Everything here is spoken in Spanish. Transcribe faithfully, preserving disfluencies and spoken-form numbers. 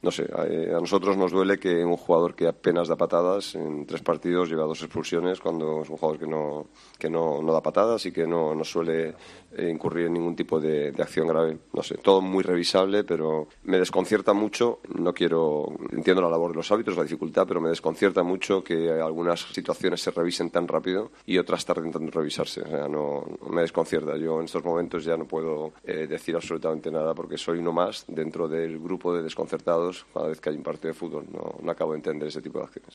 no sé, a, a nosotros nos duele que un jugador que apenas da patadas en tres partidos lleva dos expulsiones cuando es un jugador que no que no, no da patadas y que no, no suele eh, incurrir en ningún tipo de, de acción grave. No sé, todo muy revisable, pero me desconcierta mucho. No quiero, entiendo la labor de los árbitros, la dificultad, pero me desconcierta mucho que algunas situaciones se revisen tan rápido y otras tarden tanto en revisarse. O sea, no, me desconcierta. Yo en estos momentos ya no puedo eh, decir absolutamente nada porque soy uno más dentro del grupo de desconcertados cada vez que hay un partido de fútbol. No, no acabo de entender ese tipo de acciones.